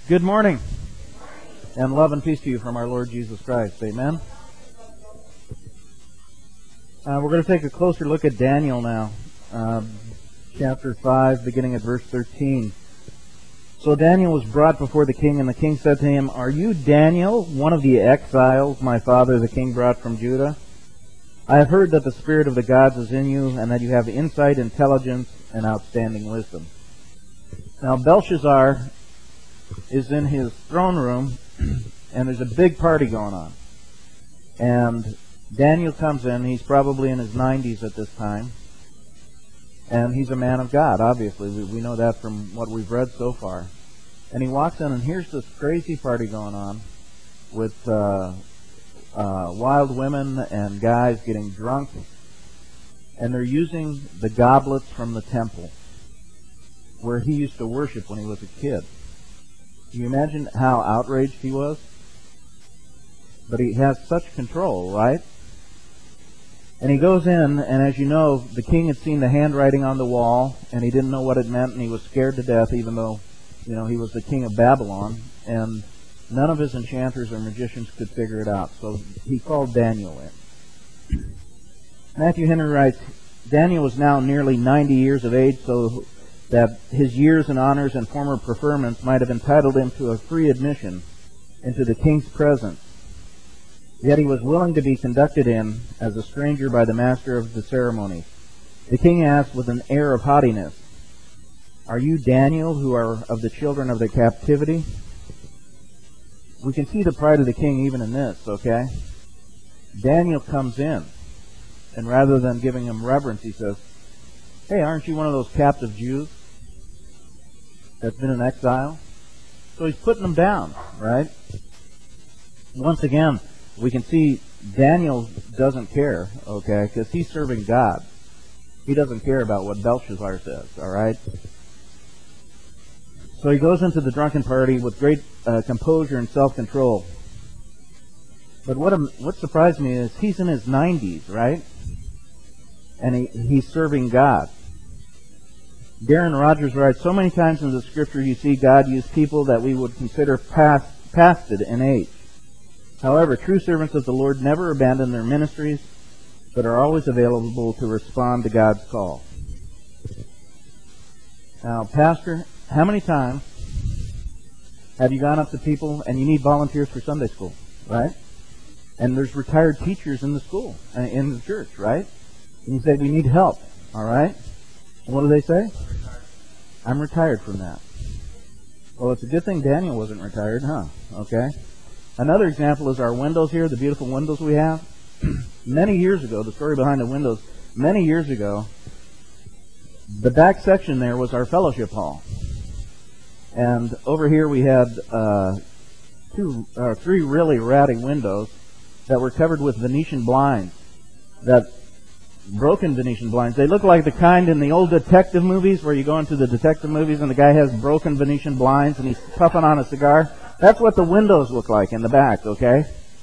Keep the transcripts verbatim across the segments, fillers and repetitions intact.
Good morning, and love and peace to you from our Lord Jesus Christ. Amen. Uh, we're going to take a closer look at Daniel now, uh, chapter five, beginning at verse thirteen. So Daniel was brought before the king, and the king said to him, "Are you Daniel, one of the exiles my father the king brought from Judah? I have heard that the spirit of the gods is in you, and that you have insight, intelligence, and outstanding wisdom." Now Belshazzar is in his throne room, and there's a big party going on. And Daniel comes in. He's probably in his nineties at this time. And he's a man of God, obviously. We, we know that from what we've read so far. And he walks in, and here's this crazy party going on with uh, uh, wild women and guys getting drunk. And they're using the goblets from the temple where he used to worship when he was a kid. Can you imagine how outraged he was? But he has such control, right? And he goes in, and as you know, the king had seen the handwriting on the wall, and he didn't know what it meant, and he was scared to death, even though, you know, he was the king of Babylon, and none of his enchanters or magicians could figure it out. So he called Daniel in. Matthew Henry writes, Daniel was now nearly ninety years of age, so that his years and honors and former preferments might have entitled him to a free admission into the king's presence. Yet he was willing to be conducted in as a stranger by the master of the ceremonies. The king asked with an air of haughtiness, "Are you Daniel, who are of the children of the captivity?" We can see the pride of the king even in this, okay? Daniel comes in, and rather than giving him reverence, he says, "Hey, aren't you one of those captive Jews that's been in exile?" So he's putting them down, right? Once again, we can see Daniel doesn't care, okay, because he's serving God. He doesn't care about what Belshazzar says, all right? So he goes into the drunken party with great uh, composure and self-control. But what um, what surprised me is he's in his nineties, right? And he, he's serving God. Darren Rogers writes, so many times in the scripture you see God use people that we would consider past, pasted in age. However, true servants of the Lord never abandon their ministries, but are always available to respond to God's call. Now, Pastor, how many times have you gone up to people and you need volunteers for Sunday school, right? And there's retired teachers in the school, uh, in the church, right? And you say, we need help, all right? And what do they say? I'm retired from that. Well, it's a good thing Daniel wasn't retired, huh? Okay. Another example is our windows here, the beautiful windows we have. Many years ago, the story behind the windows, many years ago, the back section there was our fellowship hall. And over here we had uh, two, uh, three really ratty windows that were covered with Venetian blinds, that broken Venetian blinds. They look like the kind in the old detective movies where you go into the detective movies and the guy has broken Venetian blinds and he's puffing on a cigar. That's what the windows look like in the back, okay?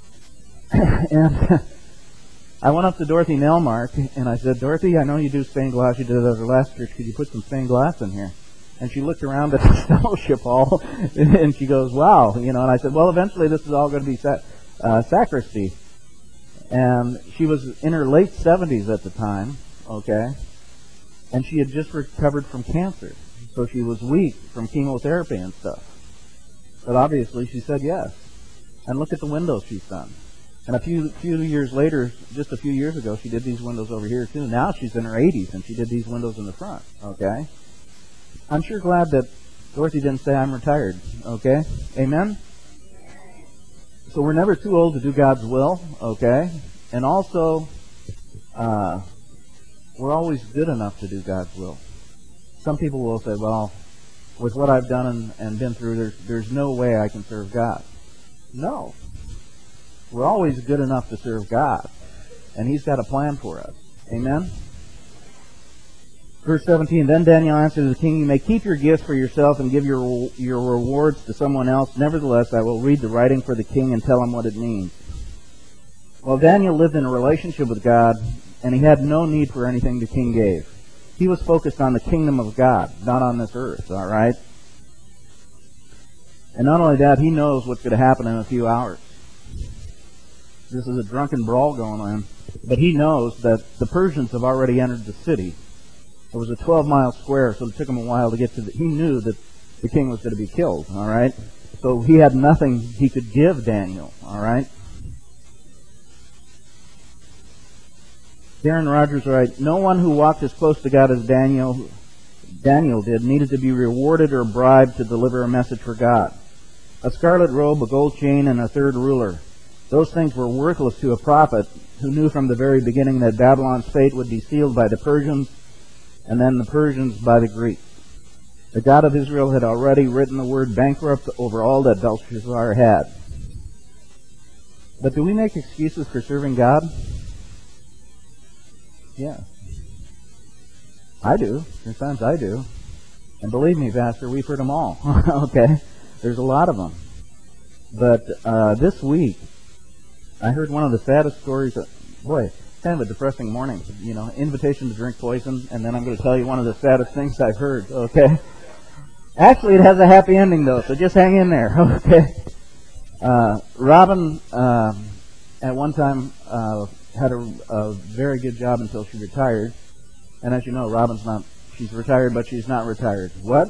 And I went up to Dorothy Nelmark and I said, Dorothy, I know you do stained glass. You did it at our last church. Could you put some stained glass in here? And she looked around at the fellowship hall and she goes, wow. You know, and I said, well, eventually this is all going to be sa- uh, sacristy. And she was in her late seventies at the time, okay? And she had just recovered from cancer. So she was weak from chemotherapy and stuff. But obviously she said yes. And look at the windows she's done. And a few few years later, just a few years ago, she did these windows over here too. Now she's in her eighties and she did these windows in the front, okay? I'm sure glad that Dorothy didn't say I'm retired, okay? Amen? So we're never too old to do God's will, okay? And also, uh, we're always good enough to do God's will. Some people will say, well, with what I've done and, and been through, there's, there's no way I can serve God. No. We're always good enough to serve God. And He's got a plan for us. Amen? Verse seventeen, then Daniel answered the king, you may keep your gifts for yourself and give your your rewards to someone else. Nevertheless, I will read the writing for the king and tell him what it means. Well, Daniel lived in a relationship with God, and he had no need for anything the king gave. He was focused on the kingdom of God, not on this earth, all right? And not only that, he knows what's going to happen in a few hours. This is a drunken brawl going on. But he knows that the Persians have already entered the city. It was a twelve-mile square, so it took him a while to get to the... He knew that the king was going to be killed, all right? So he had nothing he could give Daniel, all right? Darren Rogers writes, no one who walked as close to God as Daniel, Daniel did needed to be rewarded or bribed to deliver a message for God. A scarlet robe, a gold chain, and a third ruler. Those things were worthless to a prophet who knew from the very beginning that Babylon's fate would be sealed by the Persians, and then the Persians by the Greeks. The God of Israel had already written the word bankrupt over all that Belshazzar had. But do we make excuses for serving God? Yeah. I do. There's times I do. And believe me, Pastor, we've heard them all. Okay? There's a lot of them. But uh, this week, I heard one of the saddest stories. Of, boy, kind of a depressing morning. You know, invitation to drink poison, and then I'm going to tell you one of the saddest things I've heard. Okay? Actually, it has a happy ending, though, so just hang in there. Okay? Uh, Robin, uh, at one time, uh, had a, a very good job until she retired. And as you know, Robin's not, she's retired, but she's not retired. What?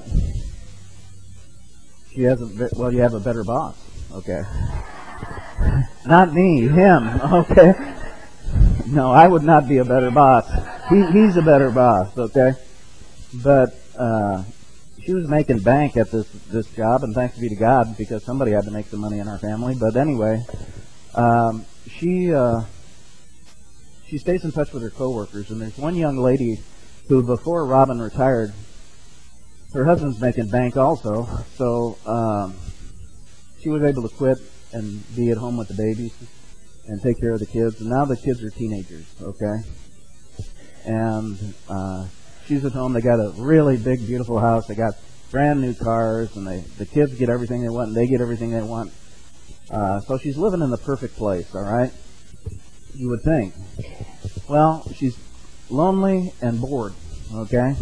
She has a, well, you have a better boss. Okay. Not me, him. Okay. No, I would not be a better boss. He, he's a better boss, okay? But, uh, she was making bank at this, this job, and thanks be to God, because somebody had to make some money in our family. But anyway, um, she, uh, she stays in touch with her coworkers, and there's one young lady who, before Robin retired, her husband's making bank also, so um, she was able to quit and be at home with the babies and take care of the kids. And now the kids are teenagers, okay? And uh, she's at home. They got a really big, beautiful house. They got brand new cars, and they the kids get everything they want, and they get everything they want. Uh, so she's living in the perfect place, all right? You would think. Well, she's lonely and bored, okay?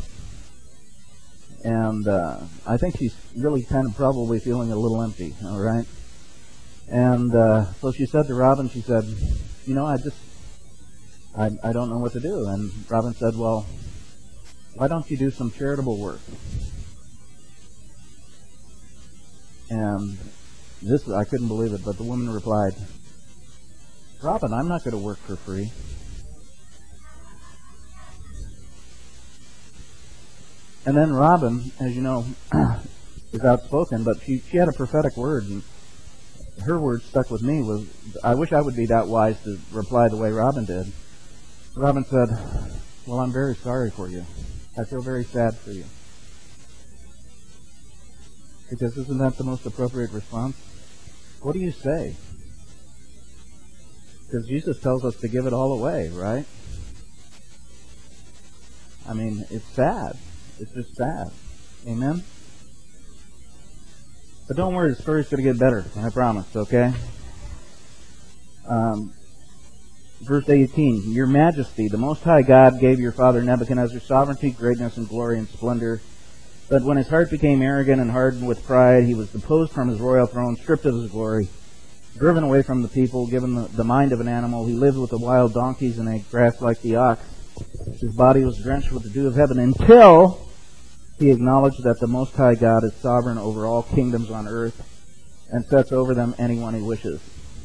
And uh, I think she's really kind of probably feeling a little empty, all right? And uh, so she said to Robin, she said, you know, I just, I, I don't know what to do. And Robin said, well, why don't you do some charitable work? And this, I couldn't believe it, but the woman replied, Robin, I'm not going to work for free. And then Robin, as you know, is outspoken, but she, she had a prophetic word, and her word stuck with me was, I wish I would be that wise to reply the way Robin did. Robin said, well, I'm very sorry for you. I feel very sad for you. Because isn't that the most appropriate response? What do you say? Because Jesus tells us to give it all away, right? I mean, it's sad. It's just sad. Amen? But don't worry, the story's going to get better. I promise, okay? Um, verse eighteen, Your Majesty, the Most High God gave your father Nebuchadnezzar sovereignty, greatness, and glory and splendor. But when his heart became arrogant and hardened with pride, he was deposed from his royal throne, stripped of his glory, driven away from the people, given the, the mind of an animal. He lived with the wild donkeys and ate grass like the ox. His body was drenched with the dew of heaven until he acknowledged that the Most High God is sovereign over all kingdoms on earth and sets over them anyone he wishes.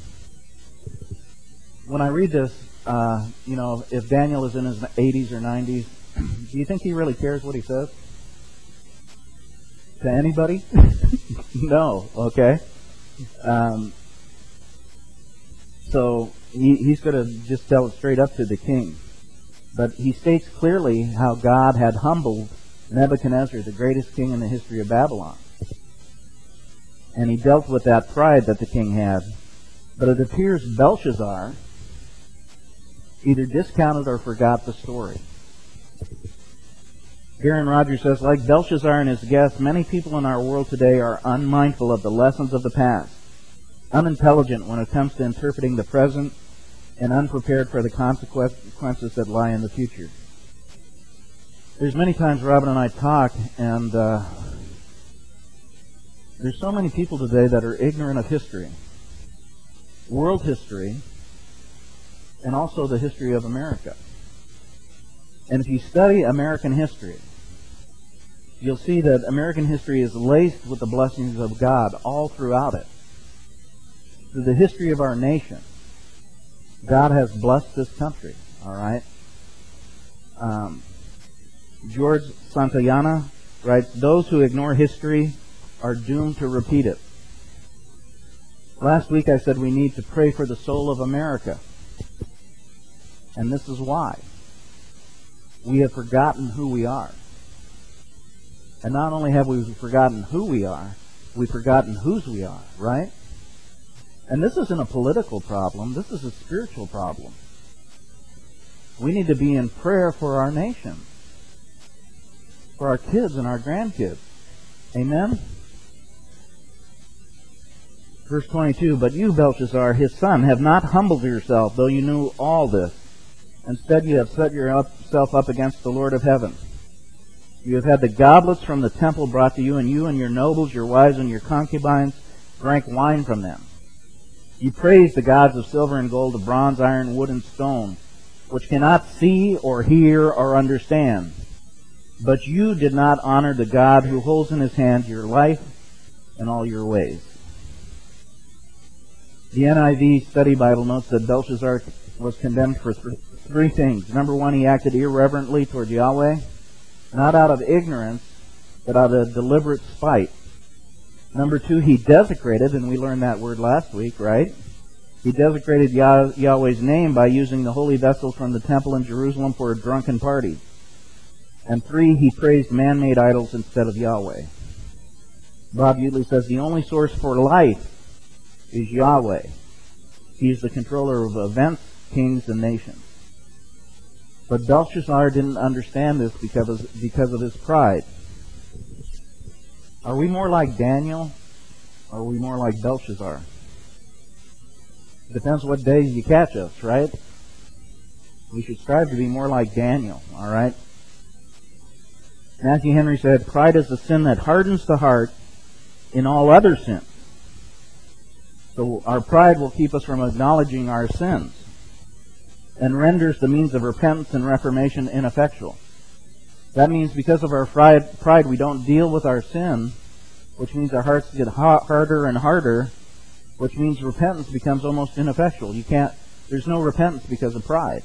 When I read this, uh, you know, if Daniel is in his eighties or nineties, do you think he really cares what he says? To anybody? No, okay? Um, so he, he's going to just tell it straight up to the king. But he states clearly how God had humbled Nebuchadnezzar, the greatest king in the history of Babylon. And he dealt with that pride that the king had. But it appears Belshazzar either discounted or forgot the story. Darren Rogers says, like Belshazzar and his guests, many people in our world today are unmindful of the lessons of the past, unintelligent when it comes to interpreting the present, and unprepared for the consequences that lie in the future. There's many times Robin and I talk, and uh, There's so many people today that are ignorant of history, world history, and also the history of America. And if you study American history, you'll see that American history is laced with the blessings of God all throughout it. Through the history of our nation, God has blessed this country, all right? Um, George Santayana writes, "Those who ignore history are doomed to repeat it." Last week I said we need to pray for the soul of America. And this is why. We have forgotten who we are. And not only have we forgotten who we are, we've forgotten whose we are, right? And this isn't a political problem. This is a spiritual problem. We need to be in prayer for our nation, for our kids and our grandkids. Amen? Verse twenty-two, "But you, Belshazzar, his son, have not humbled yourself, though you knew all this. Instead, you have set yourself up against the Lord of heaven. You have had the goblets from the temple brought to you, and you and your nobles, your wives, and your concubines drank wine from them. You praised the gods of silver and gold, of bronze, iron, wood, and stone, which cannot see or hear or understand. But you did not honor the God who holds in his hand your life and all your ways." The N I V Study Bible notes that Belshazzar was condemned for th- three things. Number one, he acted irreverently toward Yahweh, not out of ignorance, but out of deliberate spite. Number two, he desecrated, and we learned that word last week, right? He desecrated Yah- Yahweh's name by using the holy vessels from the temple in Jerusalem for a drunken party. And three, he praised man-made idols instead of Yahweh. Bob Utley says the only source for life is Yahweh. He is the controller of events, kings, and nations. But Belshazzar didn't understand this because of, because of his pride. Are we more like Daniel, or are we more like Belshazzar? Depends what day you catch us, right? We should strive to be more like Daniel, all right? Matthew Henry said, "Pride is a sin that hardens the heart in all other sins." So our pride will keep us from acknowledging our sins and renders the means of repentance and reformation ineffectual. That means because of our pride, pride we don't deal with our sin, which means our hearts get harder and harder, which means repentance becomes almost ineffectual. You can't, there's no repentance because of pride.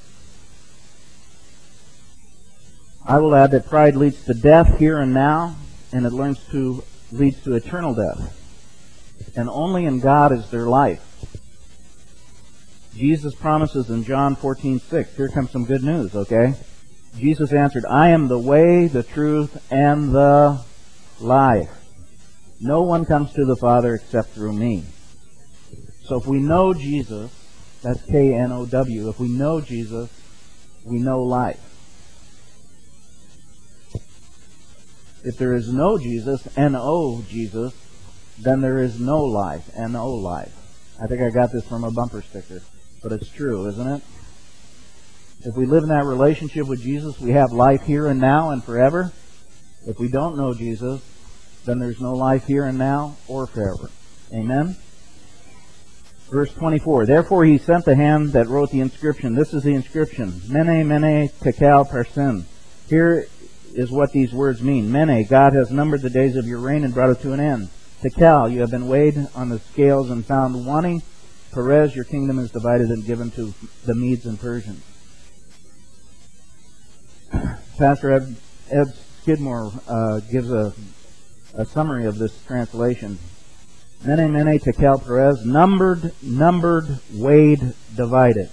I will add that pride leads to death here and now, and it learns to leads to eternal death. And only in God is there life. Jesus promises in John fourteen six. Here comes some good news, okay? Jesus answered, "I am the way, the truth, and the life. No one comes to the Father except through me." So if we know Jesus, that's K N O W, if we know Jesus, we know life. If there is no Jesus, N O Jesus, then there is no life, N O life. I think I got this from a bumper sticker, but it's true, isn't it? If we live in that relationship with Jesus, we have life here and now and forever. If we don't know Jesus, then there's no life here and now or forever. Amen? Verse twenty-four, "Therefore he sent the hand that wrote the inscription." This is the inscription. Mene, mene, tekel, parsin. Here is what these words mean. Mene, God has numbered the days of your reign and brought it to an end. Tekel, you have been weighed on the scales and found wanting. Perez, your kingdom is divided and given to the Medes and Persians. Pastor Ed, Ed Skidmore uh, gives a, a summary of this translation. Mene, mene, tekel, perez, numbered, numbered, weighed, divided.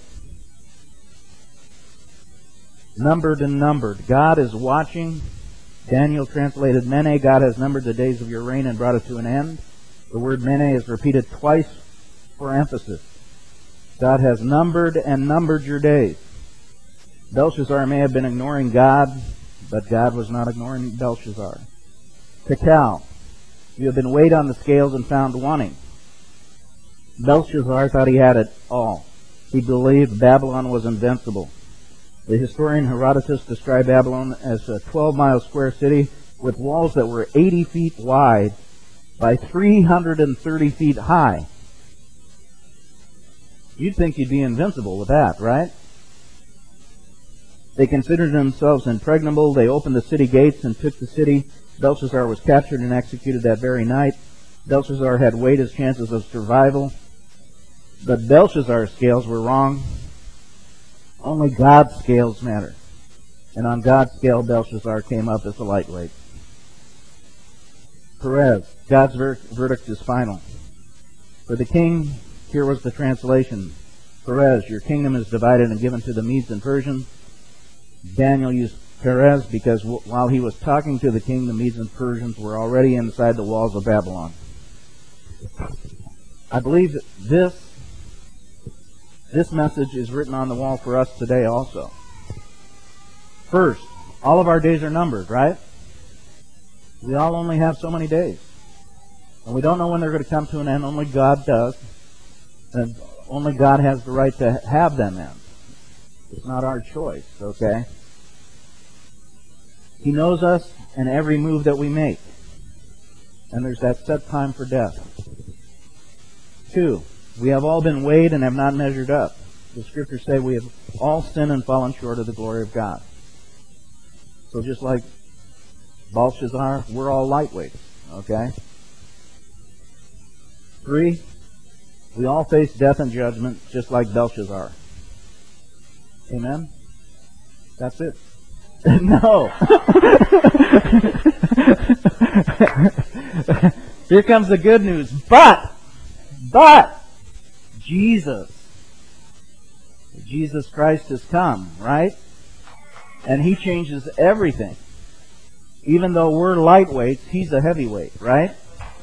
Numbered and numbered. God is watching. Daniel translated mene, God has numbered the days of your reign and brought it to an end. The word mene is repeated twice for emphasis. God has numbered and numbered your days. Belshazzar may have been ignoring God, but God was not ignoring Belshazzar. Tekel, you have been weighed on the scales and found wanting. Belshazzar thought he had it all. He believed Babylon was invincible. The historian Herodotus described Babylon as a twelve-mile square city with walls that were eighty feet wide by three hundred thirty feet high. You'd think you'd be invincible with that, right? They considered themselves impregnable. They opened the city gates and took the city. Belshazzar was captured and executed that very night. Belshazzar had weighed his chances of survival. But Belshazzar's scales were wrong. Only God's scales matter. And on God's scale, Belshazzar came up as a lightweight. Perez, God's ver- verdict is final. For the king, here was the translation. Perez, your kingdom is divided and given to the Medes and Persians. Daniel used Perez because w- while he was talking to the king, the Medes and Persians were already inside the walls of Babylon. I believe that this This message is written on the wall for us today also. First, all of our days are numbered, right? We all only have so many days. And we don't know when they're going to come to an end. Only God does. And only God has the right to have them end. It's not our choice, okay? He knows us and every move that we make. And there's that set time for death. Two, we have all been weighed and have not measured up. The scriptures say we have all sinned and fallen short of the glory of God. So just like Belshazzar, we're all lightweights, okay? Three, we all face death and judgment just like Belshazzar. Amen? That's it. No. Here comes the good news. But, but, Jesus, Jesus Christ has come, right? And He changes everything. Even though we're lightweights, He's a heavyweight, right?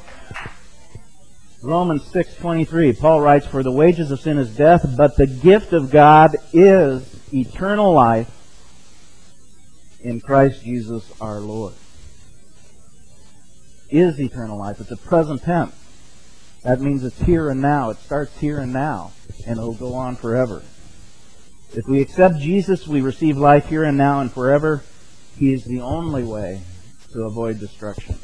Romans six twenty-three, Paul writes, for the wages of sin is death, but the gift of God is eternal life in Christ Jesus our Lord. Is eternal life. It's a present tense. That means it's here and now. It starts here and now, and it'll go on forever. If we accept Jesus, we receive life here and now and forever. He is the only way to avoid destruction.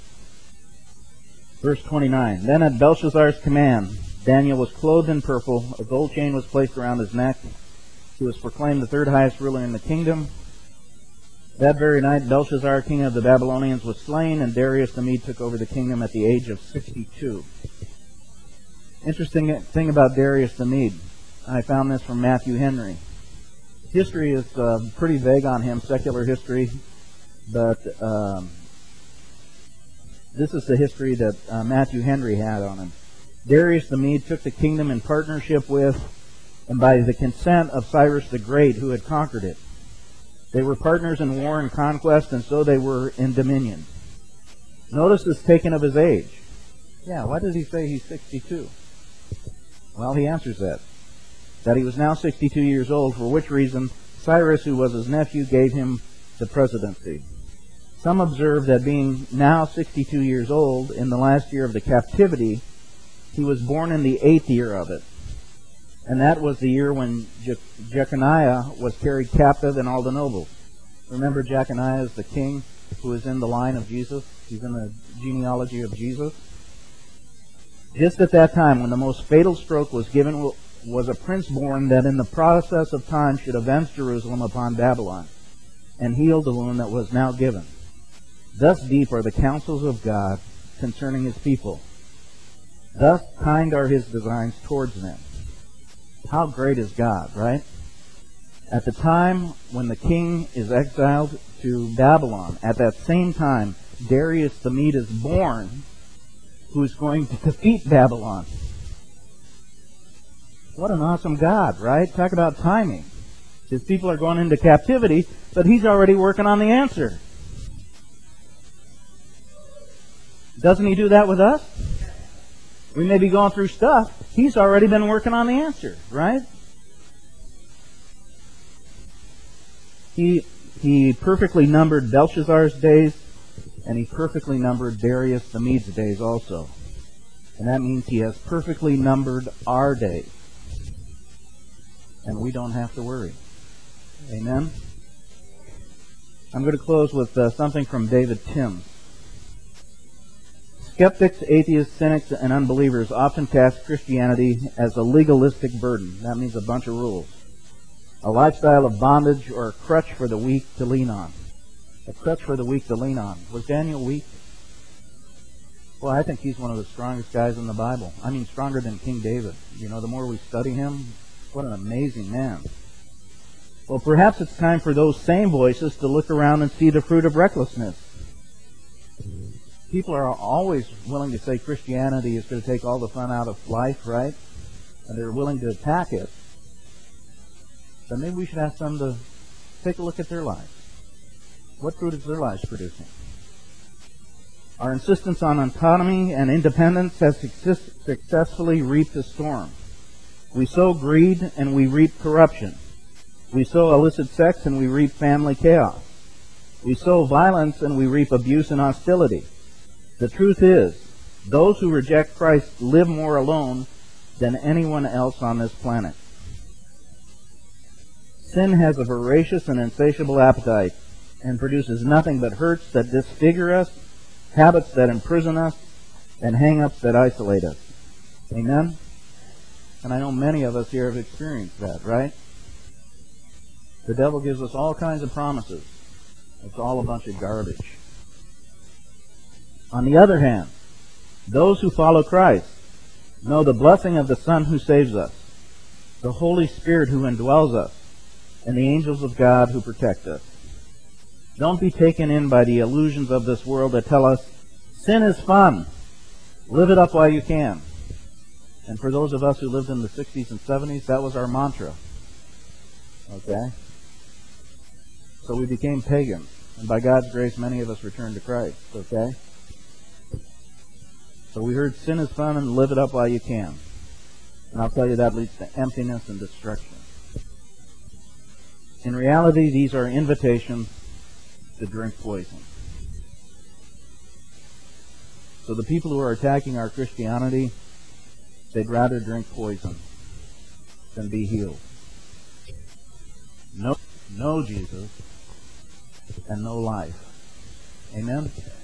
Verse twenty-nine, then at Belshazzar's command, Daniel was clothed in purple, a gold chain was placed around his neck. He was proclaimed the third highest ruler in the kingdom. That very night, Belshazzar, king of the Babylonians, was slain, and Darius the Mede took over the kingdom at the age of sixty-two. Interesting thing about Darius the Mede, I found this from Matthew Henry. History is uh, pretty vague on him, secular history, but um, this is the history that uh, Matthew Henry had on him. Darius the Mede took the kingdom in partnership with, and by the consent of Cyrus the Great, who had conquered it. They were partners in war and conquest, and so they were in dominion. Notice this taken of his age. Yeah, why does he say he's sixty-two? Well, he answers that. That he was now sixty-two years old, for which reason Cyrus, who was his nephew, gave him the presidency. Some observe that being now sixty-two years old, in the last year of the captivity, he was born in the eighth year of it. And that was the year when Je- Jeconiah was carried captive and all the nobles. Remember, Jeconiah is the king who is in the line of Jesus. He's in the genealogy of Jesus. Just at that time, when the most fatal stroke was given, was a prince born that in the process of time should avenge Jerusalem upon Babylon and heal the wound that was now given. Thus deep are the counsels of God concerning His people. Thus kind are His designs towards them. How great is God, right? At the time when the king is exiled to Babylon, at that same time, Darius the Mede is born, who is going to defeat Babylon. What an awesome God, right? Talk about timing. His people are going into captivity, but He's already working on the answer. Doesn't He do that with us? We may be going through stuff. He's already been working on the answer, right? He he perfectly numbered Belshazzar's days, and He perfectly numbered Darius the Mede's days also. And that means He has perfectly numbered our days. And we don't have to worry. Amen? I'm going to close with uh, something from David Timms. Skeptics, atheists, cynics, and unbelievers often cast Christianity as a legalistic burden. That means a bunch of rules. A lifestyle of bondage, or a crutch for the weak to lean on. A crutch for the weak to lean on. Was Daniel weak? Well, I think he's one of the strongest guys in the Bible. I mean, stronger than King David. You know, the more we study him, what an amazing man. Well, perhaps it's time for those same voices to look around and see the fruit of recklessness. People are always willing to say Christianity is going to take all the fun out of life, right? And they're willing to attack it. But maybe we should ask them to take a look at their lives. What fruit is their lives producing? Our insistence on autonomy and independence has success- successfully reaped a storm. We sow greed and we reap corruption. We sow illicit sex and we reap family chaos. We sow violence and we reap abuse and hostility. The truth is, those who reject Christ live more alone than anyone else on this planet. Sin has a voracious and insatiable appetite and produces nothing but hurts that disfigure us, habits that imprison us, and hang-ups that isolate us. Amen? And I know many of us here have experienced that, right? The devil gives us all kinds of promises. It's all a bunch of garbage. On the other hand, those who follow Christ know the blessing of the Son who saves us, the Holy Spirit who indwells us, and the angels of God who protect us. Don't be taken in by the illusions of this world that tell us, sin is fun. Live it up while you can. And for those of us who lived in the sixties and seventies, that was our mantra. Okay? So we became pagans. And by God's grace, many of us returned to Christ. Okay? So we heard sin is fun and live it up while you can. And I'll tell you that leads to emptiness and destruction. In reality, these are invitations to drink poison. So the people who are attacking our Christianity, they'd rather drink poison than be healed. No, no Jesus and no life. Amen?